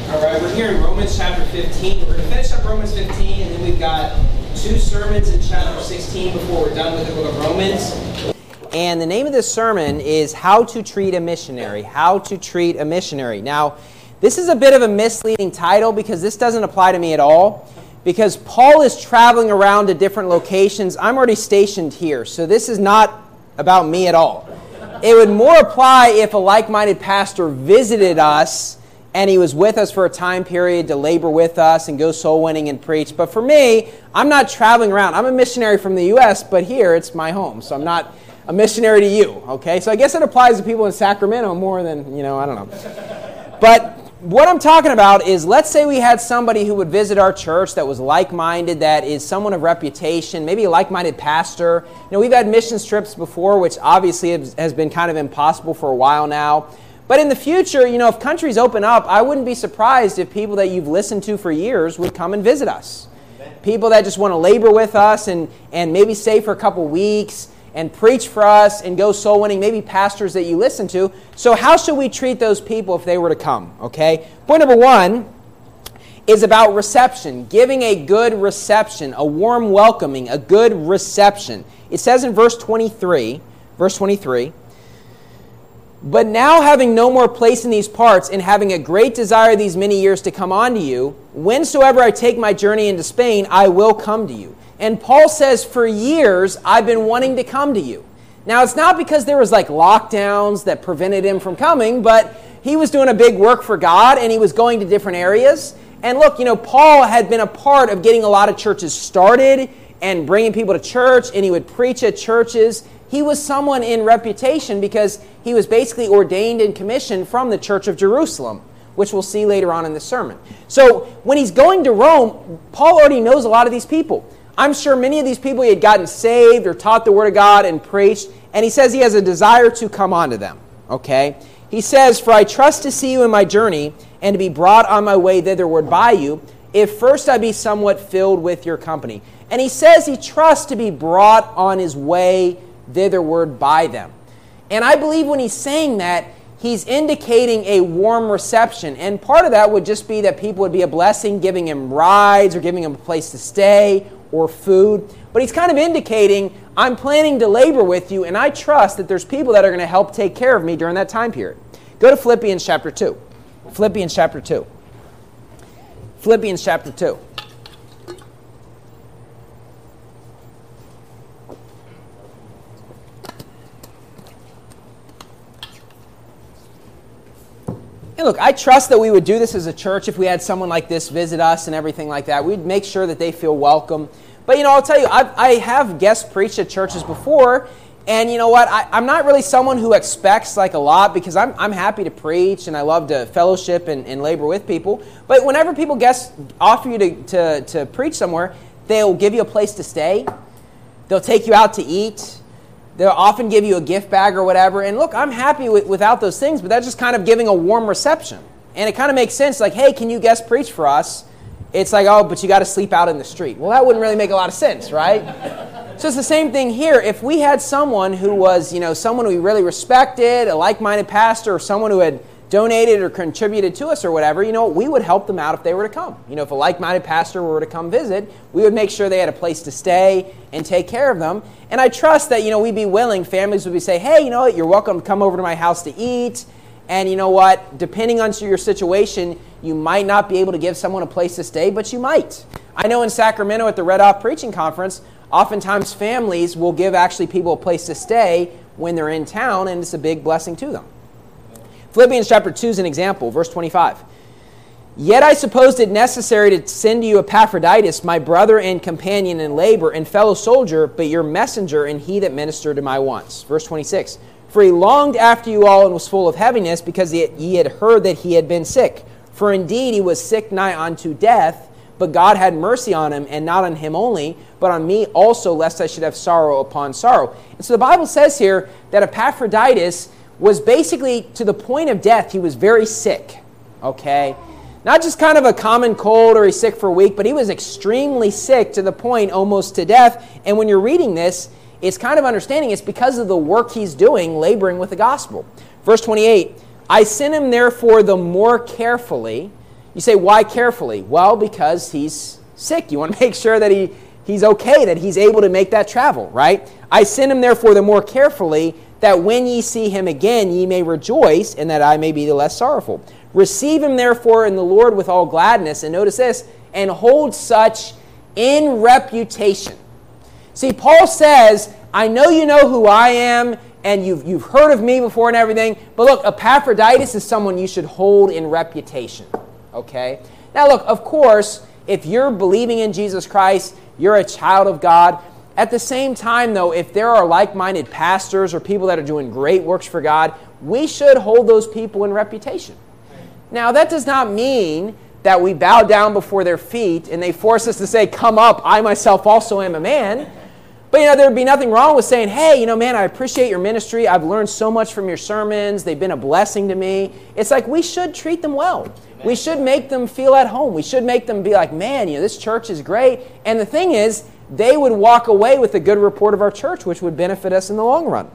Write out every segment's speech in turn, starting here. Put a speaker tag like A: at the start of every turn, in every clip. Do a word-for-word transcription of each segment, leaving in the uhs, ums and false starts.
A: All right, we're here in Romans chapter fifteen. We're going to finish up Romans fifteen, and then we've got two sermons in chapter sixteen before we're done with the book of Romans. And the name of this sermon is How to Treat a Missionary. How to Treat a Missionary. Now, this is a bit of a misleading title because this doesn't apply to me at all. Because Paul is traveling around to different locations. I'm already stationed here, so this is not about me at all. It would more apply if a like-minded pastor visited us and he was with us for a time period to labor with us and go soul winning and preach. But for me, I'm not traveling around. I'm a missionary from the U S, but here it's my home, so I'm not a missionary to you, okay? So I guess it applies to people in Sacramento more than, you know, I don't know. But what I'm talking about is, let's say we had somebody who would visit our church that was like-minded, that is someone of reputation, maybe a like-minded pastor. You know, we've had missions trips before, which obviously has been kind of impossible for a while now. But in the future, you know, if countries open up, I wouldn't be surprised if people that you've listened to for years would come and visit us. People that just want to labor with us and, and maybe stay for a couple weeks and preach for us and go soul winning, maybe pastors that you listen to. So how should we treat those people if they were to come, okay? Point number one is about reception, giving a good reception, a warm welcoming, a good reception. It says in verse twenty-three, verse twenty-three, "But now having no more place in these parts, and having a great desire these many years to come on to you, whensoever I take my journey into Spain, I will come to you." And Paul says, for years, I've been wanting to come to you. Now, it's not because there was like lockdowns that prevented him from coming, but he was doing a big work for God, and he was going to different areas. And look, you know, Paul had been a part of getting a lot of churches started and bringing people to church, and he would preach at churches. He was someone in reputation because he was basically ordained and commissioned from the Church of Jerusalem, which we'll see later on in the sermon. So when he's going to Rome, Paul already knows a lot of these people. I'm sure many of these people he had gotten saved or taught the Word of God and preached, and he says he has a desire to come on to them, okay? He says, "For I trust to see you in my journey, and to be brought on my way thitherward by you, if first I be somewhat filled with your company." And he says he trusts to be brought on his way thitherward by them. And I believe when he's saying that, he's indicating a warm reception. And part of that would just be that people would be a blessing, giving him rides or giving him a place to stay or food. But he's kind of indicating, I'm planning to labor with you, and I trust that there's people that are going to help take care of me during that time period. Go to Philippians chapter two. Philippians chapter two. Philippians chapter two. And look, I trust that we would do this as a church if we had someone like this visit us and everything like that. We'd make sure that they feel welcome. But, you know, I'll tell you, I've, I have guest preached at churches before, and you know what? I, I'm not really someone who expects like a lot because I'm, I'm happy to preach and I love to fellowship and, and labor with people. But whenever people guest offer you to, to, to preach somewhere, they'll give you a place to stay. They'll take you out to eat. They'll often give you a gift bag or whatever. And look, I'm happy with, without those things, but that's just kind of giving a warm reception. And it kind of makes sense, like, hey, can you guest preach for us? It's like, oh, but you got to sleep out in the street. Well, that wouldn't really make a lot of sense, right? So it's the same thing here. If we had someone who was, you know, someone we really respected, a like-minded pastor, or someone who had donated or contributed to us or whatever, you know, we would help them out if they were to come. You know, if a like-minded pastor were to come visit, we would make sure they had a place to stay and take care of them. And I trust that, you know, we'd be willing, families would be say, hey, you know what, you're welcome to come over to my house to eat. And you know what, depending on your situation, you might not be able to give someone a place to stay, but you might. I know in Sacramento at the Red Off Preaching Conference, oftentimes families will give actually people a place to stay when they're in town, and it's a big blessing to them. Philippians chapter two is an example, verse twenty-five. "Yet I supposed it necessary to send to you Epaphroditus, my brother and companion in labor and fellow soldier, but your messenger and he that ministered to my wants." Verse twenty-six. "For he longed after you all and was full of heaviness, because ye had heard that he had been sick. For indeed he was sick nigh unto death, but God had mercy on him, and not on him only, but on me also, lest I should have sorrow upon sorrow." And so the Bible says here that Epaphroditus was basically to the point of death. He was very sick, okay? Not just kind of a common cold or he's sick for a week, but he was extremely sick to the point almost to death. And when you're reading this, it's kind of understanding it's because of the work he's doing, laboring with the gospel. Verse twenty-eight, "I sent him therefore the more carefully, You say, why carefully? Well, because he's sick. You want to make sure that he, he's okay, that he's able to make that travel, right? I send him therefore the more carefully, that when ye see him again, ye may rejoice, and that I may be the less sorrowful. Receive him therefore in the Lord with all gladness, and notice this, and hold such in reputation. See, Paul says, I know you know who I am, and you've, you've heard of me before and everything, but look, Epaphroditus is someone you should hold in reputation, okay? Now look, of course, if you're believing in Jesus Christ, you're a child of God. At the same time, though, if there are like-minded pastors or people that are doing great works for God, we should hold those people in reputation. Now, that does not mean that we bow down before their feet and they force us to say, come up, I myself also am a man. But, you know, there would be nothing wrong with saying, hey, you know, man, I appreciate your ministry. I've learned so much from your sermons. They've been a blessing to me. It's like we should treat them well. Amen. We should make them feel at home. We should make them be like, man, you know, this church is great. And the thing is, they would walk away with a good report of our church, which would benefit us in the long run.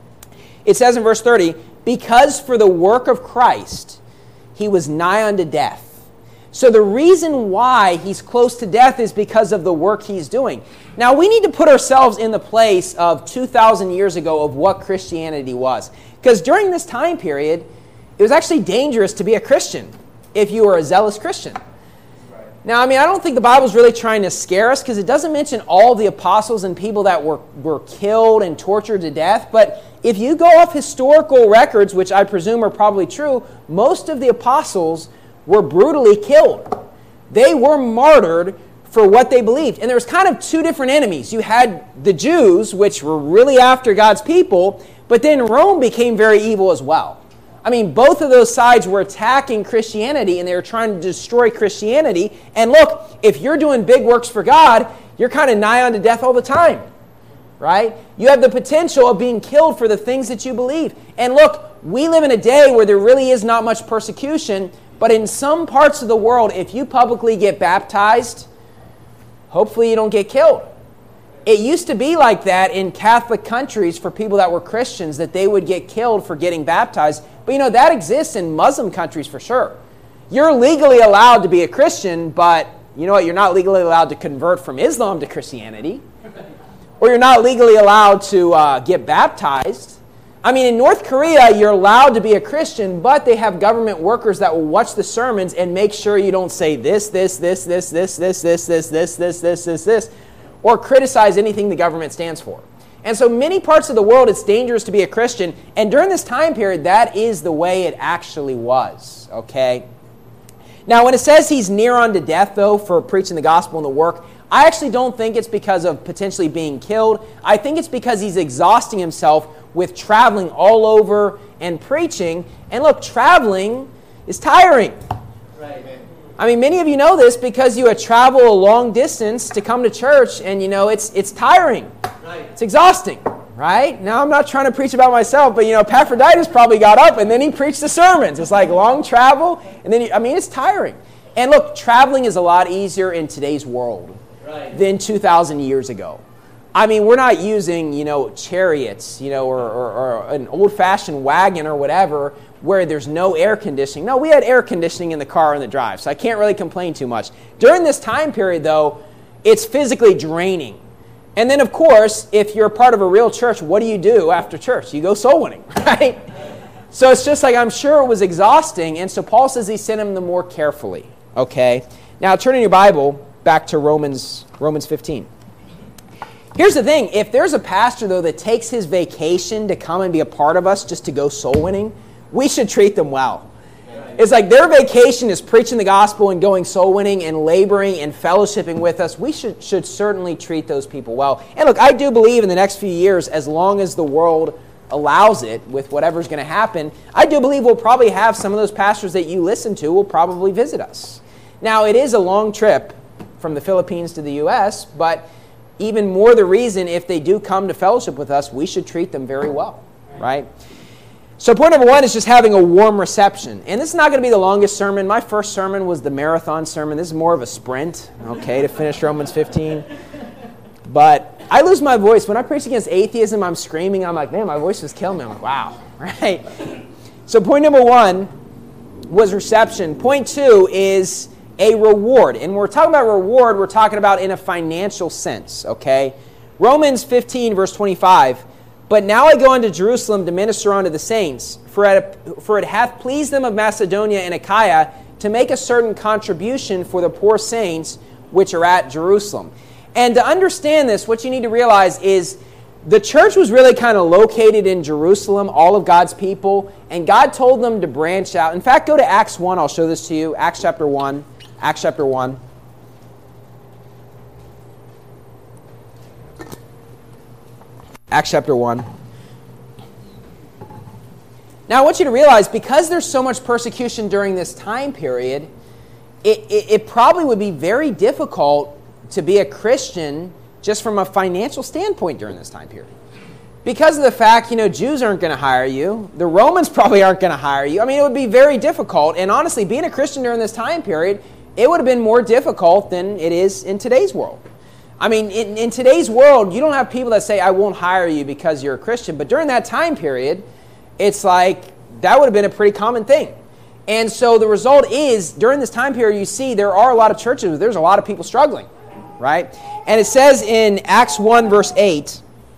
A: It says in verse thirty, because for the work of Christ, he was nigh unto death. So the reason why he's close to death is because of the work he's doing. Now, we need to put ourselves in the place of two thousand years ago of what Christianity was. Because during this time period, it was actually dangerous to be a Christian if you were a zealous Christian. Now, I mean, I don't think the Bible's really trying to scare us because it doesn't mention all the apostles and people that were, were killed and tortured to death. But if you go off historical records, which I presume are probably true, most of the apostles were brutally killed. They were martyred for what they believed. And there was kind of two different enemies. You had the Jews, which were really after God's people, but then Rome became very evil as well. I mean, both of those sides were attacking Christianity, and they were trying to destroy Christianity. And look, if you're doing big works for God, you're kind of nigh unto death all the time, right? You have the potential of being killed for the things that you believe. And look, we live in a day where there really is not much persecution, but in some parts of the world, if you publicly get baptized, hopefully you don't get killed. It used to be like that in Catholic countries for people that were Christians, that they would get killed for getting baptized. But you know, that exists in Muslim countries for sure. You're legally allowed to be a Christian, but you know what? You're not legally allowed to convert from Islam to Christianity. Or you're not legally allowed to uh, get baptized. I mean, in North Korea, you're allowed to be a Christian, but they have government workers that will watch the sermons and make sure you don't say this, this, this, this, this, this, this, this, this, this, this, this, this, or criticize anything the government stands for. And so many parts of the world, it's dangerous to be a Christian. And during this time period, that is the way it actually was, okay? Now, when it says he's near unto death, though, for preaching the gospel and the work, I actually don't think it's because of potentially being killed. I think it's because he's exhausting himself with traveling all over and preaching. And look, traveling is tiring. Right. I mean, many of you know this because you have traveled a long distance to come to church, and you know, it's it's tiring. Right. It's exhausting, right? Now, I'm not trying to preach about myself, but you know, Epaphroditus probably got up and then he preached the sermons. It's like long travel, and then, you, I mean, it's tiring. And look, traveling is a lot easier in today's world right. than two thousand years ago. I mean, we're not using, you know, chariots, you know, or, or, or an old-fashioned wagon or whatever where there's no air conditioning. No, we had air conditioning in the car on the drive, so I can't really complain too much. During this time period, though, it's physically draining. And then, of course, if you're a part of a real church, what do you do after church? You go soul winning, right? So it's just like, I'm sure it was exhausting, and so Paul says he sent him the more carefully, okay? Now, turn in your Bible back to Romans, Romans fifteen. Here's the thing. If there's a pastor, though, that takes his vacation to come and be a part of us just to go soul winning, we should treat them well. It's like their vacation is preaching the gospel and going soul winning and laboring and fellowshipping with us. We should, should certainly treat those people well. And look, I do believe in the next few years, as long as the world allows it with whatever's going to happen, I do believe we'll probably have some of those pastors that you listen to will probably visit us. Now, it is a long trip from the Philippines to the U S, but even more the reason, if they do come to fellowship with us, we should treat them very well, right? So point number one is just having a warm reception. And this is not going to be the longest sermon. My first sermon was the marathon sermon. This is more of a sprint, okay, to finish Romans fifteen. But I lose my voice. When I preach against atheism, I'm screaming. I'm like, man, my voice was killing me. I'm like, wow, right? So point number one, was reception. Point two is a reward. And when we're talking about reward, we're talking about in a financial sense, okay? Romans fifteen, verse twenty-five, "But now I go unto Jerusalem to minister unto the saints, for it, for it hath pleased them of Macedonia and Achaia to make a certain contribution for the poor saints which are at Jerusalem." And to understand this, what you need to realize is the church was really kind of located in Jerusalem, all of God's people, and God told them to branch out. In fact, go to Acts one. I'll show this to you. Acts chapter one. Acts chapter one. Acts chapter one. Now, I want you to realize, because there's so much persecution during this time period, it, it, it probably would be very difficult to be a Christian just from a financial standpoint during this time period. Because of the fact, you know, Jews aren't going to hire you. The Romans probably aren't going to hire you. I mean, it would be very difficult. And honestly, being a Christian during this time period, it would have been more difficult than it is in today's world. I mean, in, in today's world, you don't have people that say, "I won't hire you because you're a Christian." But during that time period, it's like that would have been a pretty common thing. And so the result is, during this time period, you see there are a lot of churches where there's a lot of people struggling, right? And it says in Acts one, verse eight,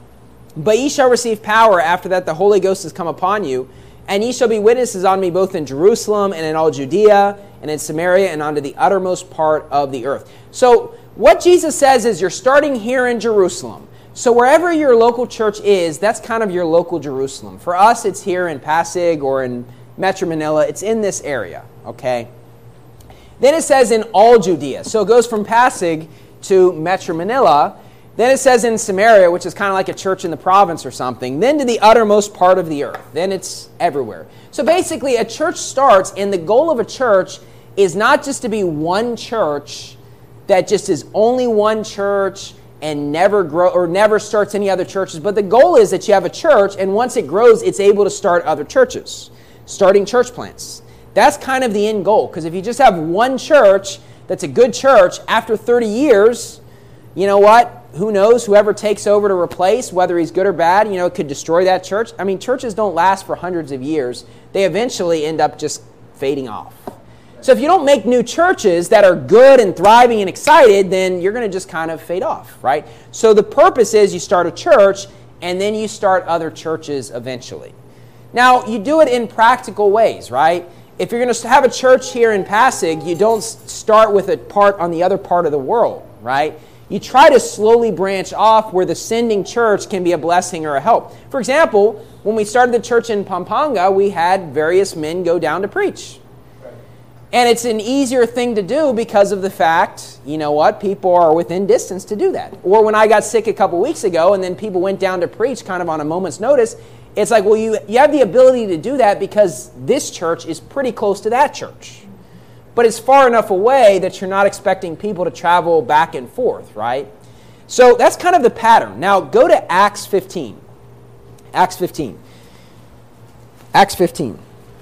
A: "But ye shall receive power after that the Holy Ghost has come upon you, and ye shall be witnesses on me both in Jerusalem and in all Judea and in Samaria and unto the uttermost part of the earth." So what Jesus says is, you're starting here in Jerusalem. So wherever your local church is, that's kind of your local Jerusalem. For us, it's here in Pasig or in Metro Manila. It's in this area, okay? Then it says in all Judea. So it goes from Pasig to Metro Manila. Then it says in Samaria, which is kind of like a church in the province or something. Then to the uttermost part of the earth. Then it's everywhere. So basically, a church starts, and the goal of a church is not just to be one church that just is only one church and never grow or never starts any other churches. But the goal is that you have a church, and once it grows, it's able to start other churches, starting church plants. That's kind of the end goal. Because if you just have one church that's a good church, after thirty years, you know what? Who knows? Whoever takes over to replace, whether he's good or bad, you know, could destroy that church. I mean, churches don't last for hundreds of years. They eventually end up just fading off. So if you don't make new churches that are good and thriving and excited, then you're going to just kind of fade off, right? So the purpose is you start a church, and then you start other churches eventually. Now, you do it in practical ways, right? If you're going to have a church here in Pasig, you don't start with a part on the other part of the world, right? You try to slowly branch off where the sending church can be a blessing or a help. For example, when we started the church in Pampanga, we had various men go down to preach. And it's an easier thing to do because of the fact, you know what, people are within distance to do that. Or when I got sick a couple weeks ago and then people went down to preach kind of on a moment's notice, it's like, well, you, you have the ability to do that because this church is pretty close to that church. But it's far enough away that you're not expecting people to travel back and forth, right? So that's kind of the pattern. Now go to Acts fifteen. Acts fifteen. Acts fifteen.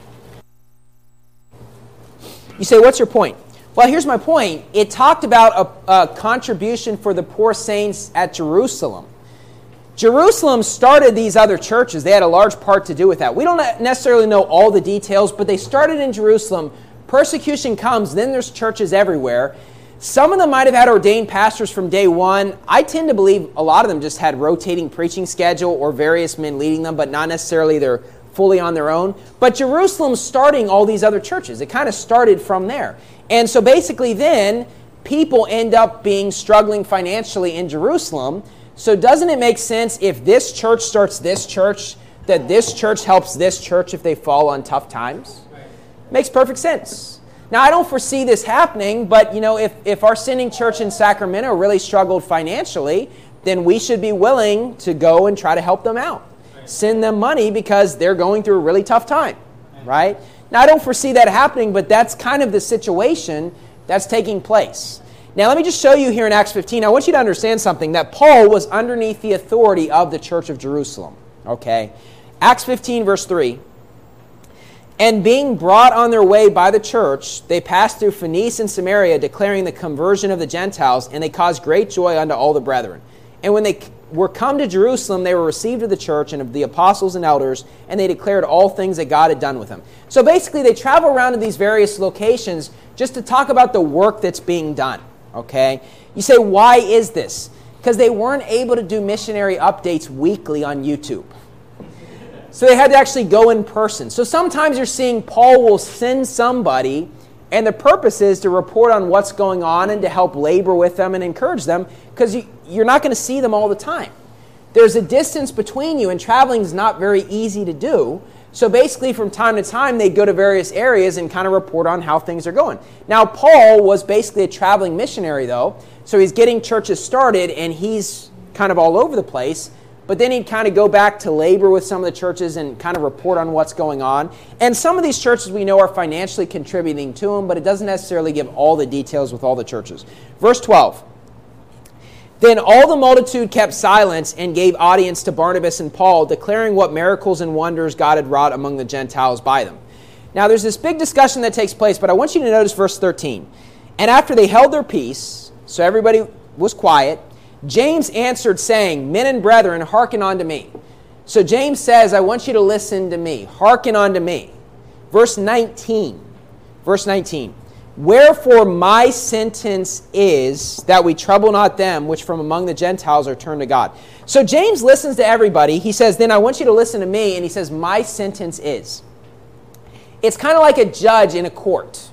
A: You say, what's your point? Well, here's my point. It talked about a, a contribution for the poor saints at Jerusalem. Jerusalem started these other churches. They had a large part to do with that. We don't necessarily know all the details, but they started in Jerusalem. Persecution comes, then there's churches everywhere. Some of them might have had ordained pastors from day one. I tend to believe a lot of them just had rotating preaching schedule or various men leading them, but not necessarily they're fully on their own. But Jerusalem's starting all these other churches. It kind of started from there. And so basically then, people end up being struggling financially in Jerusalem. So doesn't it make sense if this church starts this church, that this church helps this church if they fall on tough times? Makes perfect sense. Now, I don't foresee this happening, but you know, if, if our sending church in Sacramento really struggled financially, then we should be willing to go and try to help them out. Send them money because they're going through a really tough time, right? Now, I don't foresee that happening, but that's kind of the situation that's taking place. Now, let me just show you here in Acts fifteen. I want you to understand something, that Paul was underneath the authority of the church of Jerusalem, okay? Acts fifteen, verse three. "And being brought on their way by the church, they passed through Phoenice and Samaria, declaring the conversion of the Gentiles, and they caused great joy unto all the brethren. And when they were come to Jerusalem, they were received of the church and of the apostles and elders, and they declared all things that God had done with them. So basically, they travel around to these various locations just to talk about the work that's being done, okay? You say, why is this? Because they weren't able to do missionary updates weekly on YouTube. So they had to actually go in person. So sometimes you're seeing Paul will send somebody, and the purpose is to report on what's going on and to help labor with them and encourage them, because you, you're not going to see them all the time. There's a distance between you, and traveling is not very easy to do. So basically, from time to time, they go to various areas and kind of report on how things are going. Now, Paul was basically a traveling missionary, though, so he's getting churches started, and he's kind of all over the place. But then he'd kind of go back to labor with some of the churches and kind of report on what's going on. And some of these churches we know are financially contributing to him, but it doesn't necessarily give all the details with all the churches. Verse twelve. Then all the multitude kept silence and gave audience to Barnabas and Paul, declaring what miracles and wonders God had wrought among the Gentiles by them. Now there's this big discussion that takes place, but I want you to notice verse thirteen. And after they held their peace, so everybody was quiet, James answered, saying, Men and brethren, hearken unto me. So James says, I want you to listen to me. Hearken unto me. Verse nineteen. Verse nineteen. Wherefore my sentence is that we trouble not them which from among the Gentiles are turned to God. So James listens to everybody. He says, then I want you to listen to me. And he says, my sentence is. It's kind of like a judge in a court.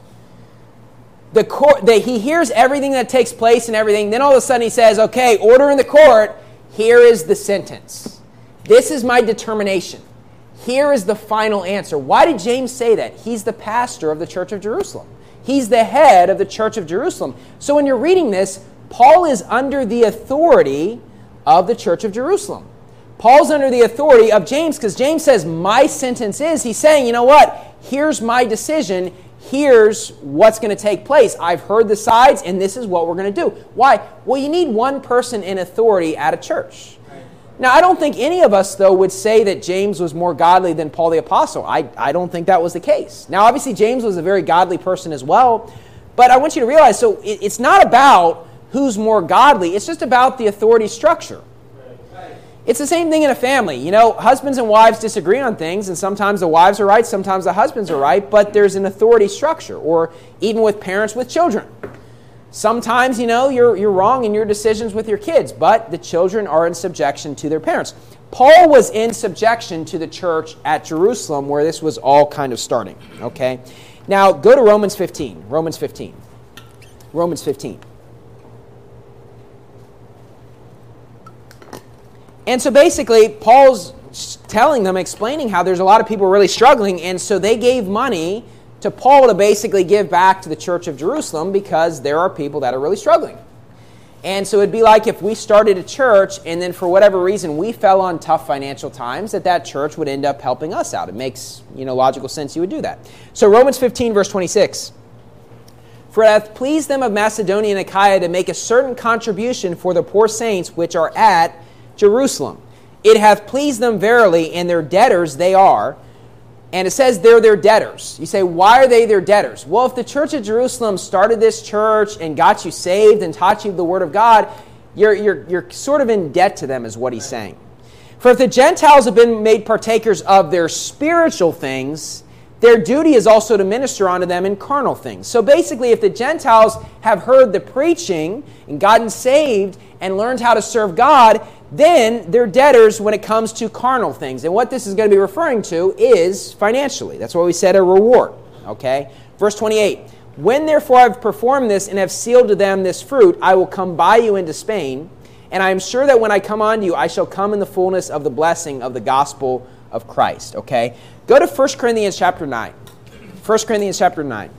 A: The court, the, he hears everything that takes place and everything. Then all of a sudden he says, okay, order in the court. Here is the sentence. This is my determination. Here is the final answer. Why did James say that? He's the pastor of the Church of Jerusalem. He's the head of the Church of Jerusalem. So when you're reading this, Paul is under the authority of the Church of Jerusalem. Paul's under the authority of James, because James says, my sentence is, he's saying, you know what? Here's my decision. Here's what's going to take place. I've heard the sides, and this is what we're going to do. Why? Well, you need one person in authority at a church. Now, I don't think any of us, though, would say that James was more godly than Paul the Apostle. I, I don't think that was the case. Now, obviously, James was a very godly person as well, but I want you to realize, so it, it's not about who's more godly. It's just about the authority structure. It's the same thing in a family. You know, husbands and wives disagree on things, and sometimes the wives are right, sometimes the husbands are right, but there's an authority structure, or even with parents with children. Sometimes, you know, you're you're wrong in your decisions with your kids, but the children are in subjection to their parents. Paul was in subjection to the church at Jerusalem, where this was all kind of starting, okay? Now, go to Romans fifteen. Romans fifteen. Romans fifteen. And so basically, Paul's telling them, explaining how there's a lot of people really struggling, and so they gave money to Paul to basically give back to the Church of Jerusalem because there are people that are really struggling. And so it'd be like if we started a church and then for whatever reason we fell on tough financial times, that that church would end up helping us out. It makes, you know, logical sense you would do that. So Romans fifteen, verse twenty-six. For it hath pleased them of Macedonia and Achaia to make a certain contribution for the poor saints which are at Jerusalem. It hath pleased them verily, and their debtors they are. And it says they're their debtors. You say, why are they their debtors? Well, if the Church of Jerusalem started this church and got you saved and taught you the Word of God, you're, you're, you're sort of in debt to them, is what he's saying. For if the Gentiles have been made partakers of their spiritual things, their duty is also to minister unto them in carnal things. So basically, if the Gentiles have heard the preaching and gotten saved and learned how to serve God, then they're debtors when it comes to carnal things. And what this is going to be referring to is financially. That's why we said a reward. Okay? Verse twenty-eight. When therefore I have performed this and have sealed to them this fruit, I will come by you into Spain, and I am sure that when I come unto you, I shall come in the fullness of the blessing of the gospel of Christ. Okay? Go to First Corinthians chapter nine. First Corinthians chapter nine.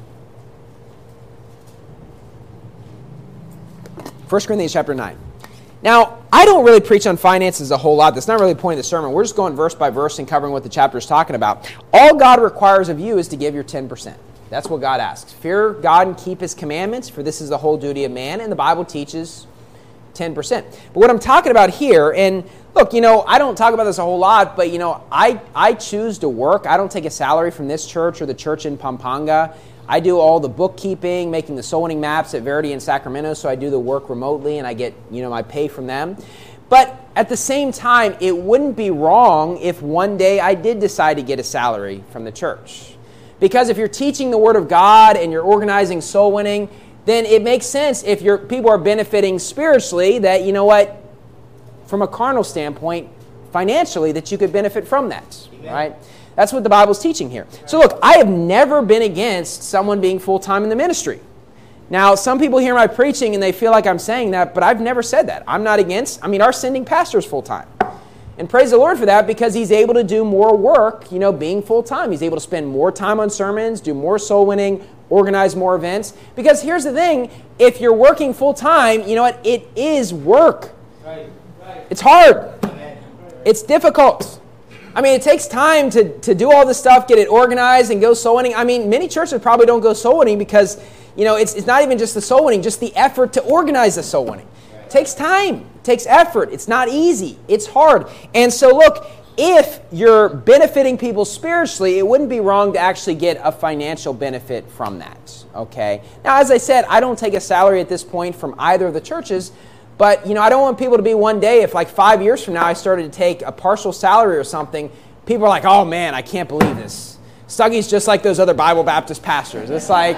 A: First Corinthians chapter nine. Now, I don't really preach on finances a whole lot. That's not really the point of the sermon. We're just going verse by verse and covering what the chapter is talking about. All God requires of you is to give your ten percent. That's what God asks. Fear God and keep His commandments, for this is the whole duty of man, and the Bible teaches ten percent. But what I'm talking about here, and look, you know, I don't talk about this a whole lot, but, you know, I, I choose to work. I don't take a salary from this church or the church in Pampanga. I do all the bookkeeping, making the soul winning maps at Verity in Sacramento, so I do the work remotely, and I get, you know, my pay from them. But at the same time, it wouldn't be wrong if one day I did decide to get a salary from the church. Because if you're teaching the Word of God and you're organizing soul winning, then it makes sense if your people are benefiting spiritually that, you know what, from a carnal standpoint, financially, that you could benefit from that, Amen. Right? That's what the Bible's teaching here. So look, I have never been against someone being full-time in the ministry. Now, some people hear my preaching and they feel like I'm saying that, but I've never said that. I'm not against. I mean, our sending pastor is full-time. And praise the Lord for that, because he's able to do more work, you know, being full-time. He's able to spend more time on sermons, do more soul winning, organize more events. Because here's the thing, if you're working full-time, you know what, it is work. Right. Right. It's hard. It's difficult. I mean, it takes time to, to do all this stuff, get it organized and go soul winning. I mean, many churches probably don't go soul winning because, you know, it's, it's not even just the soul winning, just the effort to organize the soul winning. It takes time. It takes effort. It's not easy. It's hard. And so, look, if you're benefiting people spiritually, it wouldn't be wrong to actually get a financial benefit from that, okay? Now, as I said, I don't take a salary at this point from either of the churches, but, you know, I don't want people to be one day, if like five years from now I started to take a partial salary or something, people are like, oh man, I can't believe this. Stuggy's just like those other Bible Baptist pastors. It's like,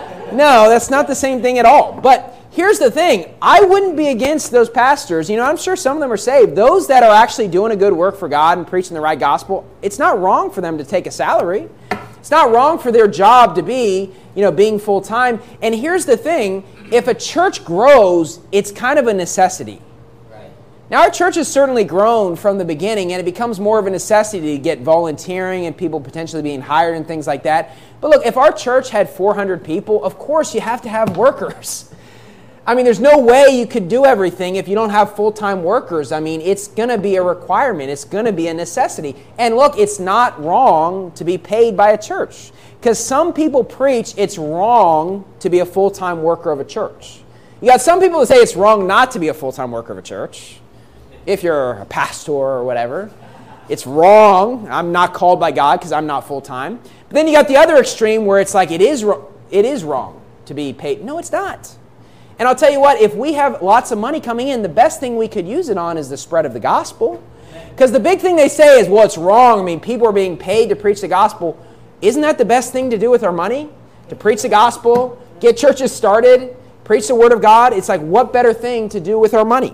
A: no, that's not the same thing at all. But here's the thing. I wouldn't be against those pastors. You know, I'm sure some of them are saved. Those that are actually doing a good work for God and preaching the right gospel, it's not wrong for them to take a salary. It's not wrong for their job to be, you know, being full-time. And here's the thing. If a church grows, it's kind of a necessity. Right. Now, our church has certainly grown from the beginning, and it becomes more of a necessity to get volunteering and people potentially being hired and things like that. But look, if our church had four hundred people, of course you have to have workers. I mean, there's no way you could do everything if you don't have full-time workers. I mean, it's going to be a requirement. It's going to be a necessity. And look, it's not wrong to be paid by a church. Because some people preach it's wrong to be a full-time worker of a church. You got some people that say it's wrong not to be a full-time worker of a church. If you're a pastor or whatever, it's wrong. I'm not called by God because I'm not full-time. But then you got the other extreme where it's like it is, it is wrong to be paid. No, it's not. And I'll tell you what, if we have lots of money coming in, the best thing we could use it on is the spread of the gospel. Because the big thing they say is, well, it's wrong. I mean, people are being paid to preach the gospel. Isn't that the best thing to do with our money? To preach the gospel, get churches started, preach the word of God. It's like, what better thing to do with our money?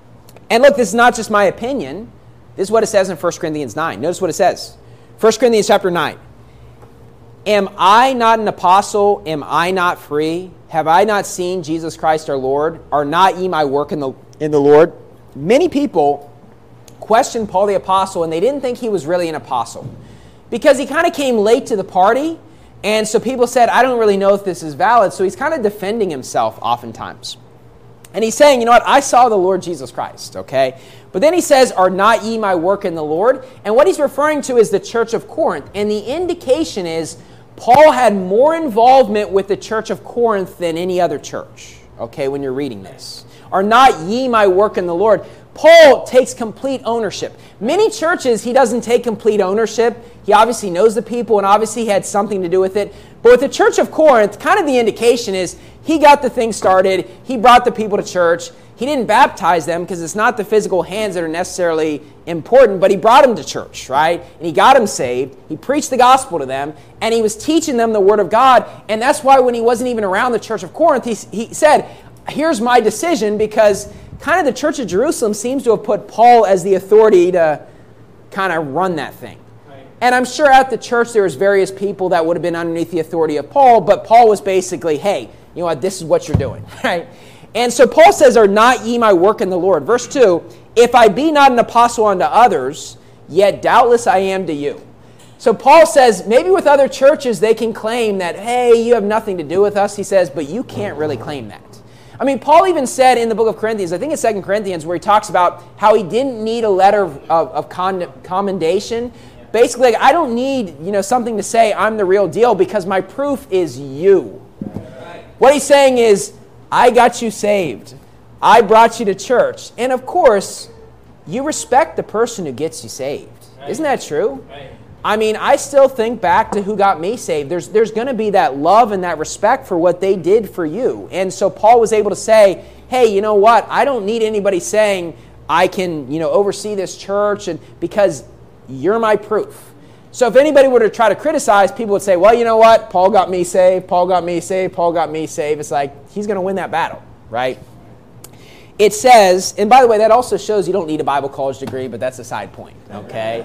A: And look, this is not just my opinion. This is what it says in First Corinthians nine. Notice what it says. First Corinthians chapter nine. Am I not an apostle? Am I not free? Have I not seen Jesus Christ our Lord? Are not ye my work in the, in the Lord? Many people questioned Paul the apostle, and they didn't think he was really an apostle. Because he kind of came late to the party, and so people said, I don't really know if this is valid, so he's kind of defending himself oftentimes. And he's saying, you know what, I saw the Lord Jesus Christ, okay? But then he says, are not ye my work in the Lord? And what he's referring to is the church of Corinth. And the indication is Paul had more involvement with the church of Corinth than any other church, okay, when you're reading this. Are not ye my work in the Lord? Paul takes complete ownership. Many churches, he doesn't take complete ownership. He obviously knows the people and obviously had something to do with it. But with the church of Corinth, kind of the indication is he got the thing started. He brought the people to church. He didn't baptize them because it's not the physical hands that are necessarily important, but he brought them to church, right? And he got them saved. He preached the gospel to them, and he was teaching them the word of God. And that's why when he wasn't even around the church of Corinth, he, he said, here's my decision, because kind of the church of Jerusalem seems to have put Paul as the authority to kind of run that thing. Right. And I'm sure at the church there was various people that would have been underneath the authority of Paul, but Paul was basically, hey, you know what, this is what you're doing, right? And so Paul says, are not ye my work in the Lord? Verse two, if I be not an apostle unto others, yet doubtless I am to you. So Paul says, maybe with other churches they can claim that, hey, you have nothing to do with us, he says, but you can't really claim that. I mean, Paul even said in the book of Corinthians, I think it's Second Corinthians, where he talks about how he didn't need a letter of, of con- commendation. Basically, like, I don't need, you know, something to say I'm the real deal because my proof is you. Right. What he's saying is, I got you saved. I brought you to church. And of course, you respect the person who gets you saved. Right. Isn't that true? Right. I mean, I still think back to who got me saved. There's, there's going to be that love and that respect for what they did for you. And so Paul was able to say, hey, you know what? I don't need anybody saying I can, you know, oversee this church and because you're my proof. So if anybody were to try to criticize, people would say, well, you know what? Paul got me saved. Paul got me saved. Paul got me saved. It's like he's going to win that battle, right? It says, and by the way, that also shows you don't need a Bible college degree, but that's a side point, okay?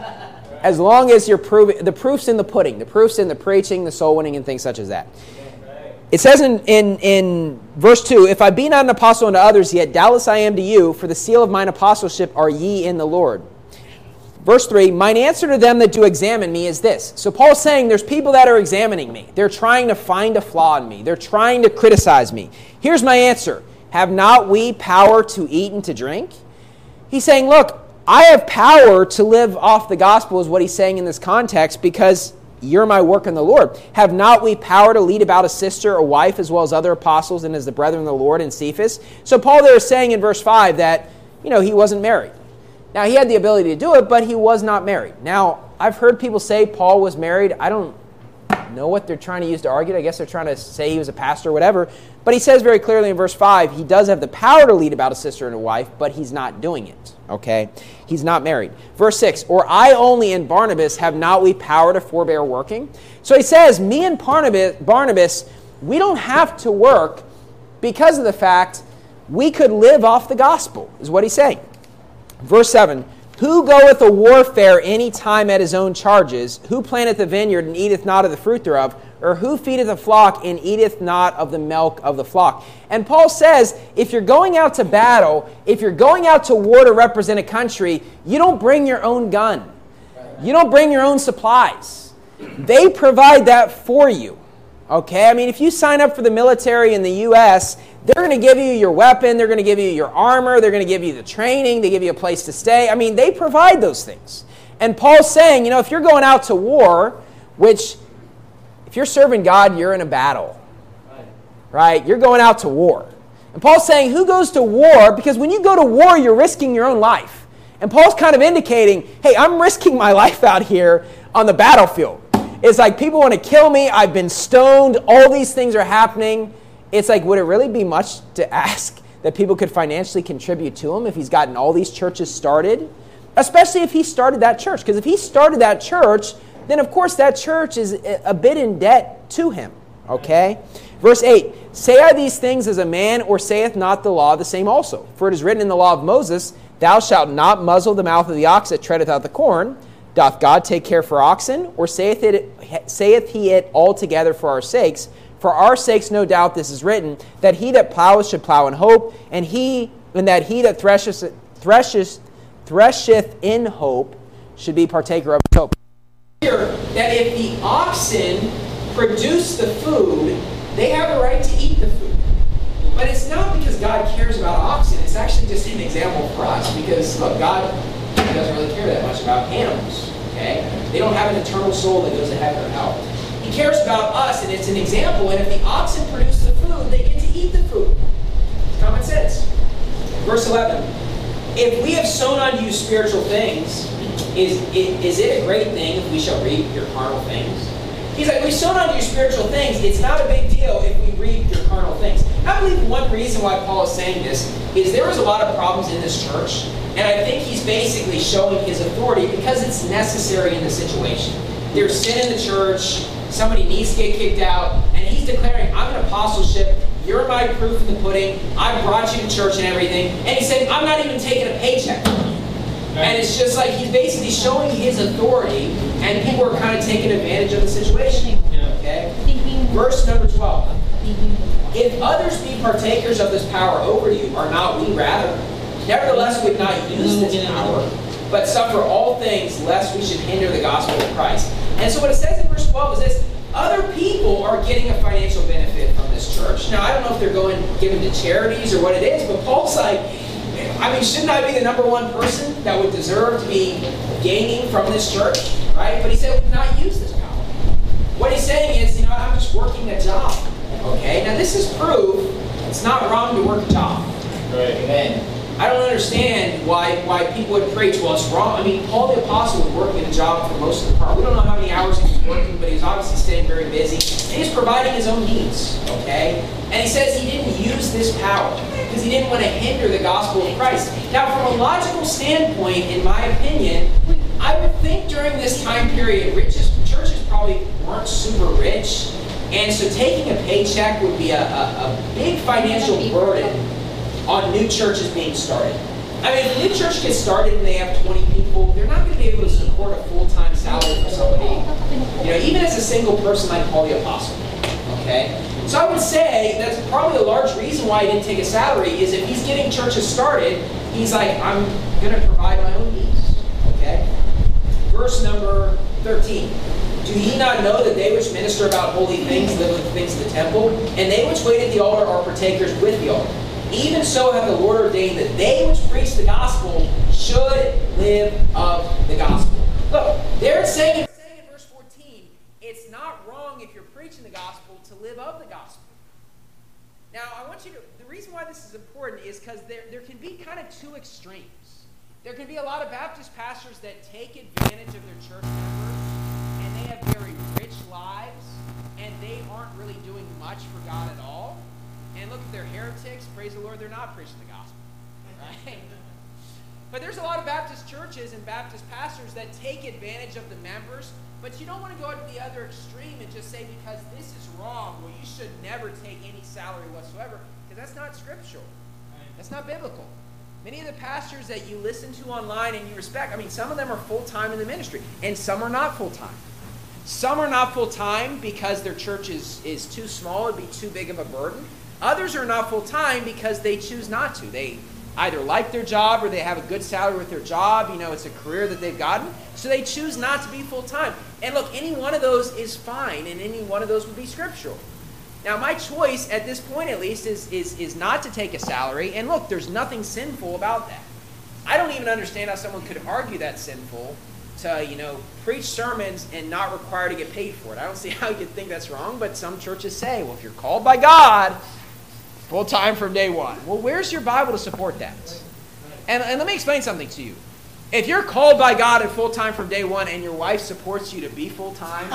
A: As long as you're proving, the proof's in the pudding. The proof's in the preaching, the soul winning, and things such as that. It says in, in, in verse two, if I be not an apostle unto others, yet doubtless I am to you, for the seal of mine apostleship are ye in the Lord. Verse three, mine answer to them that do examine me is this. So Paul's saying there's people that are examining me. They're trying to find a flaw in me. They're trying to criticize me. Here's my answer. Have not we power to eat and to drink? He's saying, look, I have power to live off the gospel is what he's saying in this context because you're my work in the Lord. Have not we power to lead about a sister, a wife, as well as other apostles and as the brethren of the Lord and Cephas? So Paul there is saying in verse five that, you know, he wasn't married. Now, he had the ability to do it, but he was not married. Now, I've heard people say Paul was married. I don't know what they're trying to use to argue. I guess they're trying to say he was a pastor or whatever. But he says very clearly in verse five, he does have the power to lead about a sister and a wife, but he's not doing it, okay? He's not married. Verse six, or I only and Barnabas have not we power to forbear working? So he says, me and Barnabas, Barnabas, we don't have to work because of the fact we could live off the gospel, is what he's saying. Verse seven, who goeth a warfare any time at his own charges? Who planteth the vineyard and eateth not of the fruit thereof? Or who feedeth the flock and eateth not of the milk of the flock? And Paul says, if you're going out to battle, if you're going out to war to represent a country, you don't bring your own gun. You don't bring your own supplies. They provide that for you. Okay? I mean, if you sign up for the military in the U S, they're going to give you your weapon, they're going to give you your armor, they're going to give you the training, they give you a place to stay. I mean, they provide those things. And Paul's saying, you know, if you're going out to war, which, if you're serving God, you're in a battle. Right? You're going out to war. And Paul's saying, who goes to war? Because when you go to war, you're risking your own life. And Paul's kind of indicating, hey, I'm risking my life out here on the battlefield. It's like people want to kill me, I've been stoned, all these things are happening. It's like, would it really be much to ask that people could financially contribute to him if he's gotten all these churches started? Especially if he started that church. Because if he started that church, then of course that church is a bit in debt to him. Okay? Verse eight, say I these things as a man, or saith not the law the same also? For it is written in the law of Moses, thou shalt not muzzle the mouth of the ox that treadeth out the corn. Doth God take care for oxen? Or saith, it, saith he it altogether for our sakes? For our sakes, no doubt, this is written, that he that ploweth should plow in hope, and he and that he that thresheth, thresheth, thresheth in hope should be partaker of his hope. Here, that if the oxen produce the food, they have a right to eat the food. But it's not because God cares about oxen. It's actually just an example for us, because look, God doesn't really care that much about animals. Okay, they don't have an eternal soul that goes to heaven or hell. He cares about us, and it's an example. And if the oxen produce the food, they get to eat the food. It's common sense. Verse eleven. If we have sown unto you spiritual things, is, is it a great thing if we shall reap your carnal things? He's like, we've sown unto you spiritual things. It's not a big deal if we reap your carnal things. I believe one reason why Paul is saying this is there was a lot of problems in this church, and I think he's basically showing his authority because it's necessary in the situation. There's sin in the church. Somebody needs to get kicked out, and he's declaring, I'm an apostleship, you're my proof in the pudding, I brought you to church and everything, and he's saying, I'm not even taking a paycheck. And it's just like he's basically showing his authority, and people are kind of taking advantage of the situation. Okay? Verse number twelve. If others be partakers of this power over you, are not we rather? Nevertheless, we would not use this power, but suffer all things, lest we should hinder the gospel of Christ. And so what it says in verse twelve is this: other people are getting a financial benefit from this church. Now, I don't know if they're going giving to charities or what it is, but Paul's like, I mean, shouldn't I be the number one person that would deserve to be gaining from this church? Right? But he said, we cannot use this power. What he's saying is, you know, I'm just working a job. Okay? Now, this is proof it's not wrong to work a job.
B: Right.
A: Amen. I don't understand why why people would preach, well, it's wrong. I mean, Paul the Apostle was working a job for most of the part. We don't know how many hours he was working, but he was obviously staying very busy. And he's providing his own needs, okay? And he says he didn't use this power because he didn't want to hinder the gospel of Christ. Now, from a logical standpoint, in my opinion, I would think during this time period, riches, churches probably weren't super rich, and so taking a paycheck would be a, a, a big financial burden on new churches being started. I mean, if a new church gets started and they have twenty people, they're not going to be able to support a full-time salary for somebody, you know, even as a single person like Paul the Apostle. Okay? So I would say that's probably a large reason why he didn't take a salary is if he's getting churches started, he's like, I'm going to provide my own needs. Okay? Verse number thirteen. Do ye not know that they which minister about holy things live with the things of the temple, and they which wait at the altar are partakers with the altar? Even so hath the Lord ordained that they which preach the gospel should live of the gospel. Look, there it's saying, it's saying in verse fourteen, it's not wrong if you're preaching the gospel to live of the gospel. Now, I want you to, the reason why this is important is because there, there can be kind of two extremes. There can be a lot of Baptist pastors that take advantage of their church members, and they have very rich lives, and they aren't really doing much for God at all. And look, if they're heretics, praise the Lord, they're not preaching the gospel. Right? But there's a lot of Baptist churches and Baptist pastors that take advantage of the members, but you don't want to go to the other extreme and just say, because this is wrong, well, you should never take any salary whatsoever, because that's not scriptural. That's not biblical. Many of the pastors that you listen to online and you respect, I mean, some of them are full-time in the ministry, and some are not full-time. Some are not full-time because their church is, is too small, it'd be too big of a burden. Others are not full-time because they choose not to. They either like their job or they have a good salary with their job. You know, it's a career that they've gotten. So they choose not to be full-time. And look, any one of those is fine, and any one of those would be scriptural. Now, my choice, at this point at least, is, is, is not to take a salary. And look, there's nothing sinful about that. I don't even understand how someone could argue that's sinful to, you know, preach sermons and not require to get paid for it. I don't see how you could think that's wrong, but some churches say, well, if you're called by God, full-time from day one. Well, where's your Bible to support that? And, and let me explain something to you. If you're called by God and full-time from day one and your wife supports you to be full-time,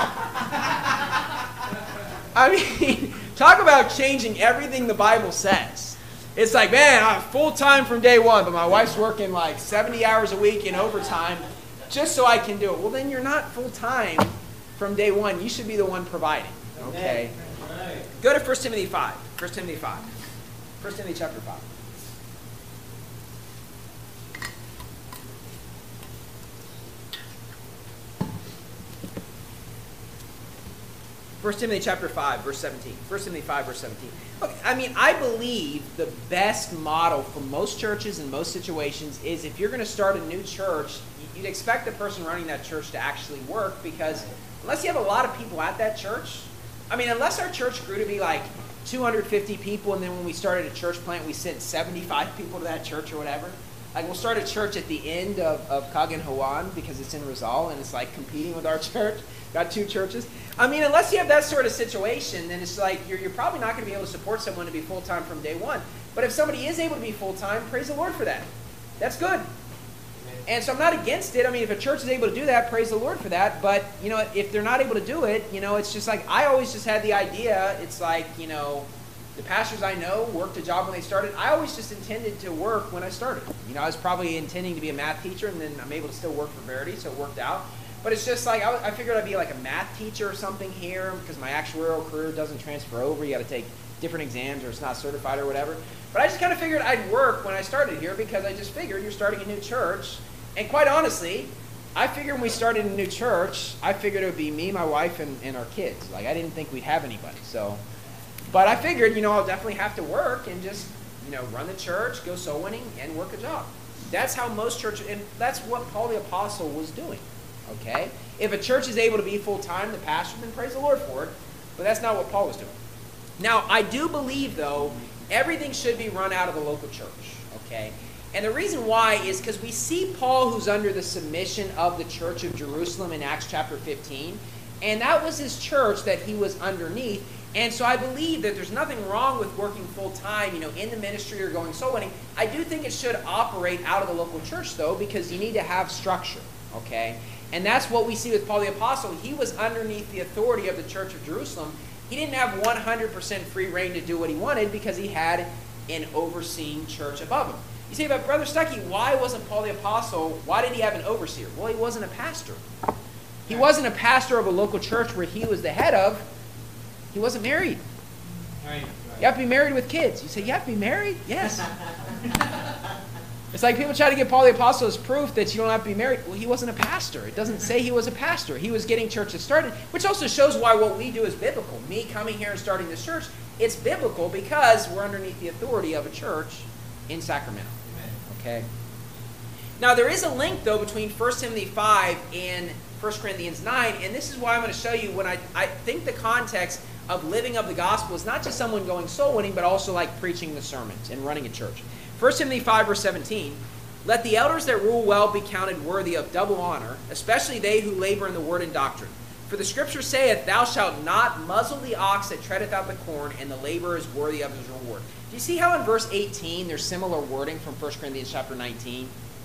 A: I mean, talk about changing everything the Bible says. It's like, man, I'm full-time from day one, but my wife's working like seventy hours a week in overtime just so I can do it. Well, then you're not full-time from day one. You should be the one providing. Okay? Go to First Timothy five. First Timothy five. First Timothy chapter five. First Timothy chapter five, verse seventeen. First Timothy five, verse seventeen. Look, I mean, I believe the best model for most churches in most situations is if you're going to start a new church, you'd expect the person running that church to actually work, because unless you have a lot of people at that church, I mean, unless our church grew to be like two hundred fifty people, and then when we started a church plant, we sent seventy-five people to that church or whatever. Like, we'll start a church at the end of, of Kagan Hawan because it's in Rizal, and it's like competing with our church. Got two churches. I mean, unless you have that sort of situation, then it's like you're, you're probably not going to be able to support someone to be full-time from day one. But if somebody is able to be full-time, praise the Lord for that. That's good. And so I'm not against it. I mean, if a church is able to do that, praise the Lord for that. But, you know, if they're not able to do it, you know, it's just like, I always just had the idea, it's like, you know, the pastors I know worked a job when they started. I always just intended to work when I started. You know, I was probably intending to be a math teacher, and then I'm able to still work for Verity, so it worked out. But it's just like, I, I figured I'd be like a math teacher or something here, because my actuarial career doesn't transfer over. You got to take different exams, or it's not certified or whatever. But I just kind of figured I'd work when I started here, because I just figured you're starting a new church. And quite honestly, I figured when we started a new church, I figured it would be me, my wife, and, and our kids. Like, I didn't think we'd have anybody. So, but I figured, you know, I'll definitely have to work and just, you know, run the church, go soul winning, and work a job. That's how most churches, and that's what Paul the Apostle was doing. Okay? If a church is able to be full-time, the pastor, then praise the Lord for it. But that's not what Paul was doing. Now, I do believe, though, everything should be run out of the local church. Okay? And the reason why is because we see Paul, who's under the submission of the church of Jerusalem in Acts chapter fifteen. And that was his church that he was underneath. And so I believe that there's nothing wrong with working full-time, you know, in the ministry or going soul winning. I do think it should operate out of the local church, though, because you need to have structure. Okay? And that's what we see with Paul the Apostle. He was underneath the authority of the church of Jerusalem. He didn't have one hundred percent free reign to do what he wanted, because he had an overseeing church above him. You say, but Brother Stuckey, why wasn't Paul the Apostle, why did he have an overseer? Well, he wasn't a pastor. He wasn't a pastor of a local church where he was the head of. He wasn't married.
B: Right, right.
A: You have to be married with kids. You say, you have to be married? Yes. It's like people try to get Paul the Apostle as proof that you don't have to be married. Well, he wasn't a pastor. It doesn't say he was a pastor. He was getting churches started, which also shows why what we do is biblical. Me coming here and starting this church, it's biblical because we're underneath the authority of a church in Sacramento. Okay? Now, there is a link, though, between First Timothy five and First Corinthians nine, and this is why I'm going to show you when I, I think the context of living of the gospel is not just someone going soul winning, but also like preaching the sermons and running a church. First Timothy five, verse seventeen, let the elders that rule well be counted worthy of double honor, especially they who labor in the word and doctrine. For the scripture saith, thou shalt not muzzle the ox that treadeth out the corn, and the laborer is worthy of his reward. Do you see how in verse eighteen there's similar wording from First Corinthians chapter nineteen?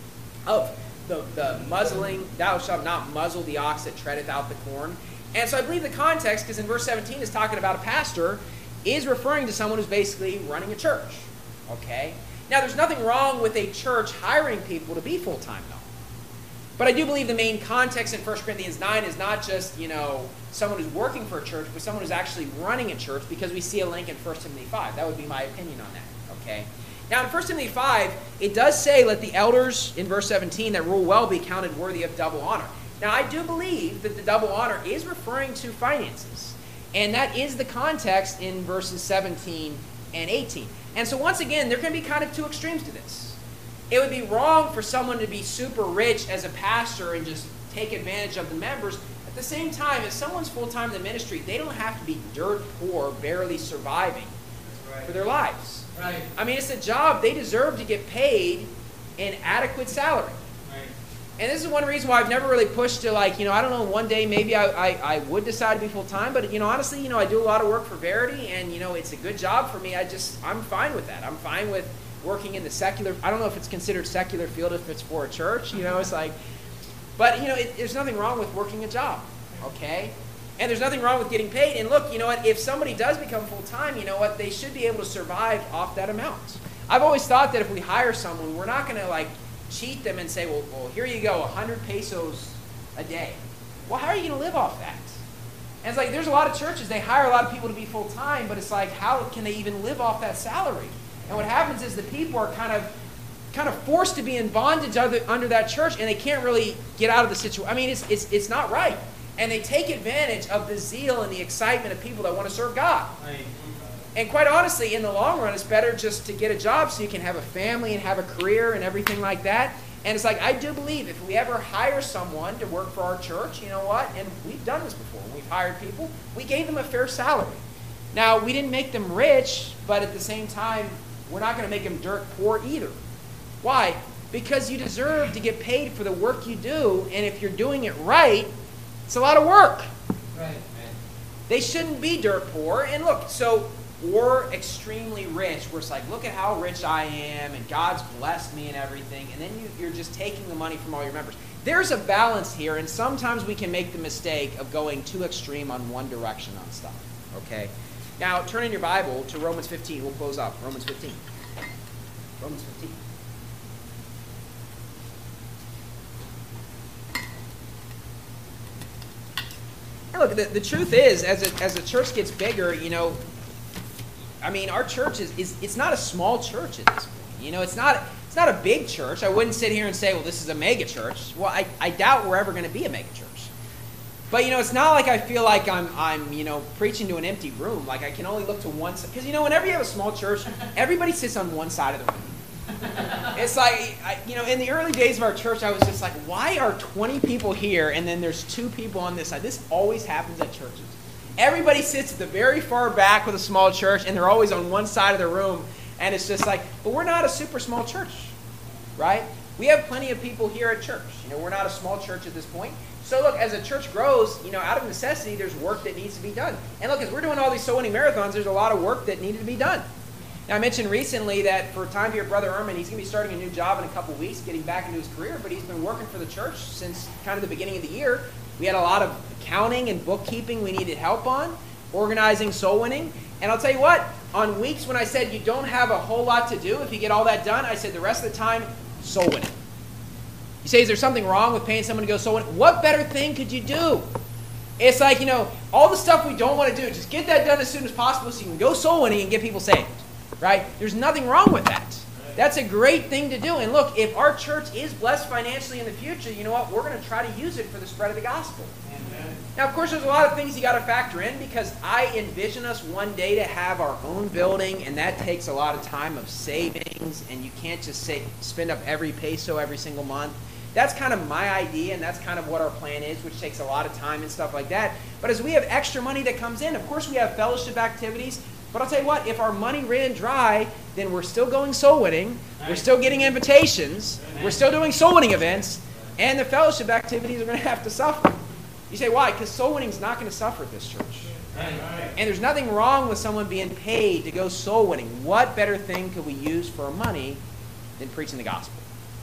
A: Of the, the muzzling, thou shalt not muzzle the ox that treadeth out the corn. And so I believe the context, because in verse seventeen is talking about a pastor, is referring to someone who's basically running a church. Okay? Now, there's nothing wrong with a church hiring people to be full-time, though. But I do believe the main context in First Corinthians nine is not just, you know, someone who's working for a church, but someone who's actually running a church, because we see a link in First Timothy five. That would be my opinion on that, okay? Now, in First Timothy five, it does say, let the elders, in verse seventeen, that rule well be counted worthy of double honor. Now, I do believe that the double honor is referring to finances. And that is the context in verses seventeen and eighteen. And so once again, there can be kind of two extremes to this. It would be wrong for someone to be super rich as a pastor and just take advantage of the members. At the same time, if someone's full-time in the ministry, they don't have to be dirt poor, barely surviving
B: Right.
A: for their lives.
B: Right.
A: I mean, it's a job. They deserve to get paid an adequate salary.
B: Right.
A: And this is one reason why I've never really pushed to, like, you know, I don't know, one day maybe I, I, I would decide to be full-time, but, you know, honestly, you know, I do a lot of work for Verity, and, you know, it's a good job for me. I just, I'm fine with that. I'm fine with working in the secular, I don't know if it's considered secular field if it's for a church, you know, it's like, but, you know, it, there's nothing wrong with working a job, okay? And there's nothing wrong with getting paid. And look, you know what, if somebody does become full-time, you know what, they should be able to survive off that amount. I've always thought that if we hire someone, we're not going to, like, cheat them and say, well, well, here you go, one hundred pesos a day. Well, how are you going to live off that? And it's like, there's a lot of churches, they hire a lot of people to be full-time, but it's like, how can they even live off that salary? And what happens is the people are kind of kind of forced to be in bondage under, under that church, and they can't really get out of the situation. I mean, it's, it's, it's not right. And they take advantage of the zeal and the excitement of people that want to serve God.
B: Right.
A: And quite honestly, in the long run, it's better just to get a job so you can have a family and have a career and everything like that. And it's like, I do believe if we ever hire someone to work for our church, you know what? And we've done this before. We've hired people. We gave them a fair salary. Now, we didn't make them rich, but at the same time, we're not going to make them dirt poor either. Why? Because you deserve to get paid for the work you do, and if you're doing it right, it's a lot of work.
B: Right.
A: They shouldn't be dirt poor. And look, so we're extremely rich. We're just like, look at how rich I am, and God's blessed me and everything. And then you, you're just taking the money from all your members. There's a balance here, and sometimes we can make the mistake of going too extreme on one direction on stuff. Okay? Now, turn in your Bible to Romans fifteen. We'll close up. Romans fifteen. Romans fifteen. And look, the, the truth is, as a, as the church gets bigger, you know, I mean, our church is, is it's not a small church at this point. You know, it's not it's not a big church. I wouldn't sit here and say, well, this is a mega church. Well, I, I doubt we're ever going to be a mega church. But, you know, it's not like I feel like I'm, I'm, you know, preaching to an empty room. Like I can only look to one side. Because, you know, whenever you have a small church, everybody sits on one side of the room. It's like, I, you know, in the early days of our church, I was just like, why are twenty people here and then there's two people on this side? This always happens at churches. Everybody sits at the very far back with a small church, and they're always on one side of the room. And it's just like, but we're not a super small church, right? We have plenty of people here at church. You know, we're not a small church at this point. So look, as a church grows, you know, out of necessity, there's work that needs to be done. And look, as we're doing all these soul winning marathons, there's a lot of work that needed to be done. Now, I mentioned recently that for time to your brother Erman, he's going to be starting a new job in a couple weeks, getting back into his career, but he's been working for the church since kind of the beginning of the year. We had a lot of accounting and bookkeeping we needed help on, organizing soul winning. And I'll tell you what, on weeks when I said you don't have a whole lot to do, if you get all that done, I said the rest of the time, soul winning. You say, is there something wrong with paying someone to go soul winning? What better thing could you do? It's like, you know, all the stuff we don't want to do, just get that done as soon as possible so you can go soul winning and get people saved, right? There's nothing wrong with that. That's a great thing to do. And look, if our church is blessed financially in the future, you know what? We're going to try to use it for the spread of the gospel. Amen. Now, of course, there's a lot of things you got to factor in because I envision us one day to have our own building, and that takes a lot of time of savings, and you can't just say, spend up every peso every single month. That's kind of my idea, and that's kind of what our plan is, which takes a lot of time and stuff like that. But as we have extra money that comes in, of course we have fellowship activities, but I'll tell you what, if our money ran dry, then we're still going soul winning, we're still getting invitations, we're still doing soul winning events, and the fellowship activities are going to have to suffer. You say, why? Because soul winning is not going to suffer at this church. And there's nothing wrong with someone being paid to go soul winning. What better thing could we use for our money than preaching the gospel?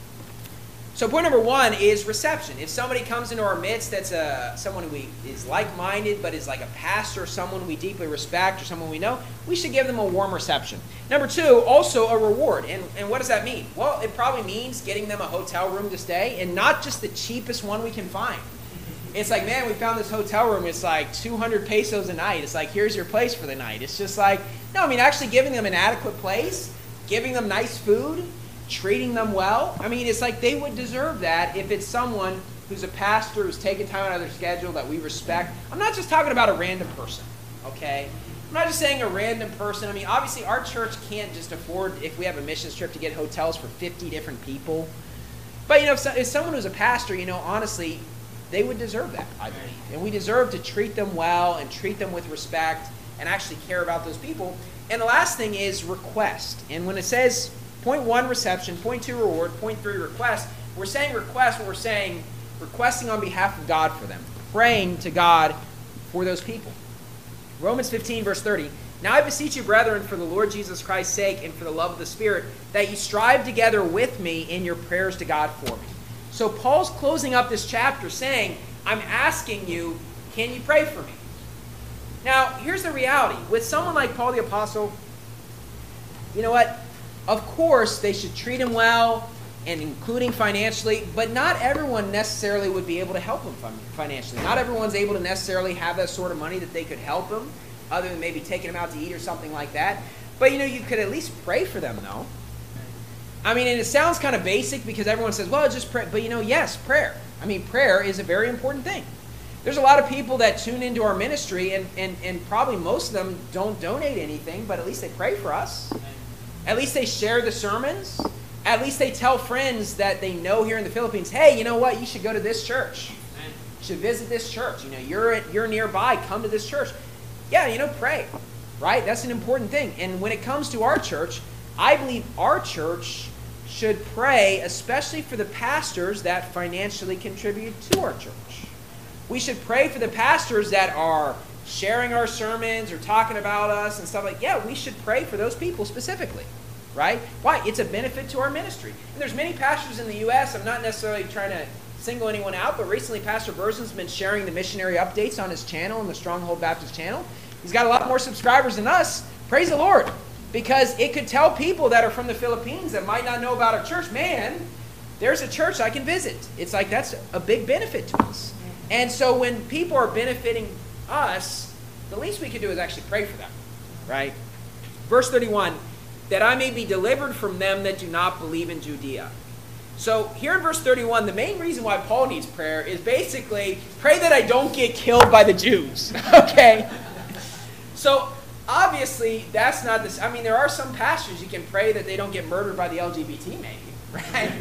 A: So point number one is reception. If somebody comes into our midst that's a, someone who we, is like-minded but is like a pastor, someone we deeply respect, or someone we know, we should give them a warm reception. Number two, also a reward. And, and what does that mean? Well, it probably means getting them a hotel room to stay, and not just the cheapest one we can find. It's like, man, we found this hotel room. It's like two hundred pesos a night. It's like, here's your place for the night. It's just like, no, I mean, actually giving them an adequate place, giving them nice food, treating them well. I mean, it's like they would deserve that if it's someone who's a pastor who's taking time out of their schedule that we respect. I'm not just talking about a random person, okay? I'm not just saying a random person. I mean, obviously, our church can't just afford, if we have a missions trip, to get hotels for fifty different people. But, you know, if, so, if someone who's a pastor, you know, honestly, they would deserve that, I believe. And we deserve to treat them well and treat them with respect and actually care about those people. And the last thing is request. And when it says point one, reception, point two, reward, point three, request, we're saying request when we're saying requesting on behalf of God for them, praying to God for those people. Romans fifteen, verse thirty, now I beseech you, brethren, for the Lord Jesus Christ's sake and for the love of the Spirit, that you strive together with me in your prayers to God for me. So Paul's closing up this chapter saying, I'm asking you, can you pray for me? Now, here's the reality. With someone like Paul the Apostle, you know what? Of course, they should treat him well, and including financially, but not everyone necessarily would be able to help him financially. Not everyone's able to necessarily have that sort of money that they could help him, other than maybe taking him out to eat or something like that. But, you know, you could at least pray for them, though. I mean, and it sounds kind of basic because everyone says, well, just pray. But, you know, yes, prayer. I mean, prayer is a very important thing. There's a lot of people that tune into our ministry, and, and, and probably most of them don't donate anything, but at least they pray for us. At least they share the sermons. At least they tell friends that they know here in the Philippines, hey, you know what? You should go to this church. You should visit this church. You know, you're, at, you're nearby. Come to this church. Yeah, you know, pray. Right? That's an important thing. And when it comes to our church, I believe our church should pray, especially for the pastors that financially contribute to our church. We should pray for the pastors that are sharing our sermons or talking about us and stuff like that. Yeah, we should pray for those people specifically, right? Why? It's a benefit to our ministry. And there's many pastors in the U S I'm not necessarily trying to single anyone out, but recently Pastor Berzin's been sharing the missionary updates on his channel, on the Stronghold Baptist channel. He's got a lot more subscribers than us. Praise the Lord. Because it could tell people that are from the Philippines that might not know about our church, man, there's a church I can visit. It's like that's a big benefit to us. And so when people are benefiting us, the least we can do is actually pray for them, right? Verse thirty-one, that I may be delivered from them that do not believe in Judea. So here in verse thirty-one, the main reason why Paul needs prayer is basically, pray that I don't get killed by the Jews, okay? So obviously, that's not this. I mean, there are some pastors you can pray that they don't get murdered by the L G B T, maybe, right?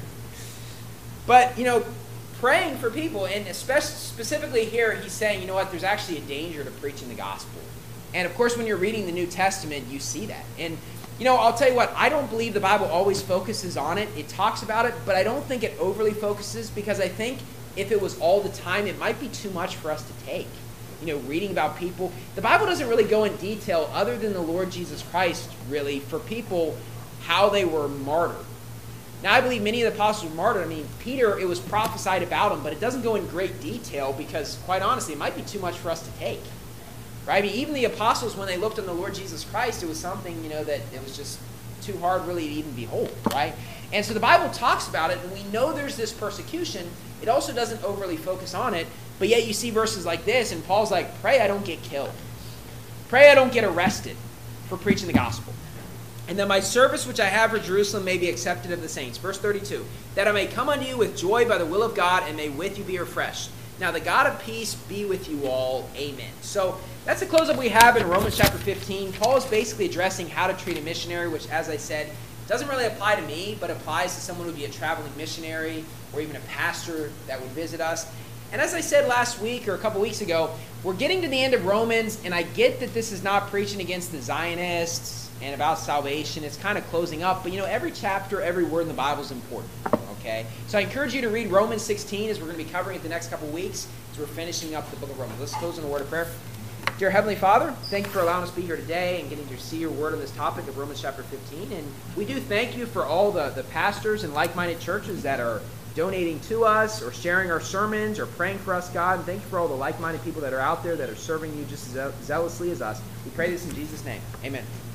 A: But, you know, praying for people, and especially specifically here, he's saying, you know what, there's actually a danger to preaching the gospel. And of course, when you're reading the New Testament, you see that. And, you know, I'll tell you what, I don't believe the Bible always focuses on it. It talks about it, but I don't think it overly focuses, because I think if it was all the time, it might be too much for us to take. You know, reading about people. The Bible doesn't really go in detail, other than the Lord Jesus Christ, really, for people, how they were martyred. Now, I believe many of the apostles were martyred. I mean, Peter, it was prophesied about him, but it doesn't go in great detail because, quite honestly, it might be too much for us to take. right? I mean, even the apostles, when they looked on the Lord Jesus Christ, it was something, you know, that it was just too hard really to even behold, right? And so the Bible talks about it, and we know there's this persecution. It also doesn't overly focus on it, but yet you see verses like this, and Paul's like, pray I don't get killed. Pray I don't get arrested for preaching the gospel. And that my service which I have for Jerusalem may be accepted of the saints. Verse thirty-two, that I may come unto you with joy by the will of God, and may with you be refreshed. Now the God of peace be with you all. Amen. So that's the close-up we have in Romans chapter fifteen. Paul is basically addressing how to treat a missionary, which, as I said, doesn't really apply to me, but applies to someone who would be a traveling missionary or even a pastor that would visit us. And as I said last week or a couple weeks ago, we're getting to the end of Romans, and I get that this is not preaching against the Zionists and about salvation. It's kind of closing up, but you know, every chapter, every word in the Bible is important, okay? So I encourage you to read Romans sixteen, as we're going to be covering it the next couple weeks as we're finishing up the book of Romans. Let's close in a word of prayer. Dear Heavenly Father, thank you for allowing us to be here today and getting to see your word on this topic of Romans chapter fifteen. And we do thank you for all the, the pastors and like-minded churches that are donating to us or sharing our sermons or praying for us, God. And thank you for all the like-minded people that are out there that are serving you just as zealously as us. We pray this in Jesus' name. Amen.